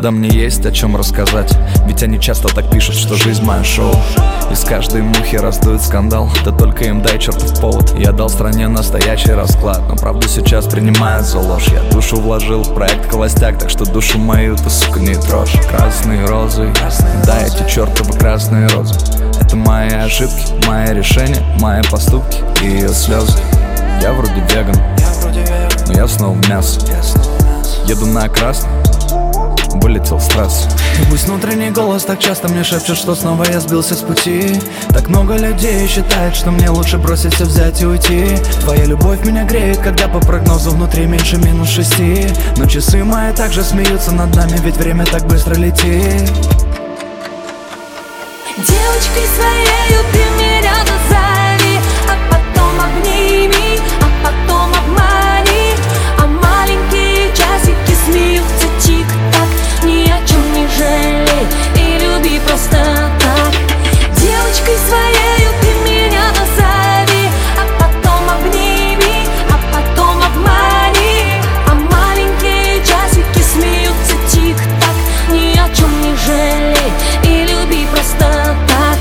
Да, мне есть о чем рассказать, ведь они часто так пишут, что жизнь мое шоу. Из каждой мухи раздует скандал, да только им дай чертов повод. Я дал стране настоящий расклад, но правду сейчас принимают за ложь. Я душу вложил в проект холостяк, так что душу мою ты, сука, не трожь. Красные розы, да, эти чертовы красные розы. Это мои ошибки, мои решения, мои поступки и ее слезы. Я вроде веган, но я снова в мясо. Еду на красный, вылетел с трассы. И пусть внутренний голос так часто мне шепчет, что снова я сбился с пути. Так много людей считает, что мне лучше бросить все, взять и уйти. Твоя любовь меня греет, когда по прогнозу внутри меньше -6. Но часы мои также смеются над нами, ведь время так быстро летит. Девочкой своею ты меня назови, а потом обними, а потом обмани. А маленькие часики смеются тик-так. Ни о чем не жалей и люби просто так. Девочкой своею ты меня назови, а потом обними, а потом обмани. А маленькие часики смеются тик-так. Ни о чем не жалей и люби просто так.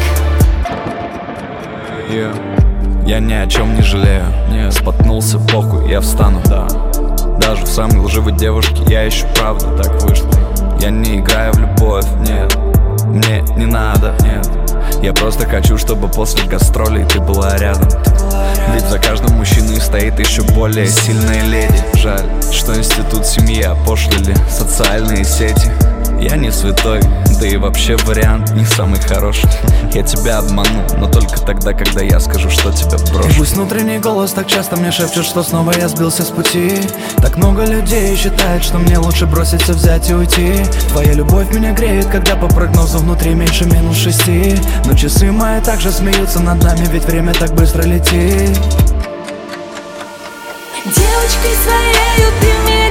Я ни о чем не жалею, не споткнулся, похуй, я встану, да. Даже в самой лживой девушке я ищу правду, так вышло. Я не играю в любовь, нет, мне не надо, нет. Я просто хочу, чтобы после гастролей ты была рядом. Ведь за каждым мужчиной стоит еще более сильная леди. Жаль, что институт семьи опошлили социальные сети. Я не святой, да и вообще вариант не самый хороший. Я тебя обману, но только тогда, когда я скажу, что тебя брошу. И пусть внутренний голос так часто мне шепчет, что снова я сбился с пути. Так много людей считает, что мне лучше бросить все, взять и уйти. Твоя любовь меня греет, когда по прогнозу внутри меньше -6. Но часы мои также смеются над нами, ведь время так быстро летит. Девочкой своею ты мне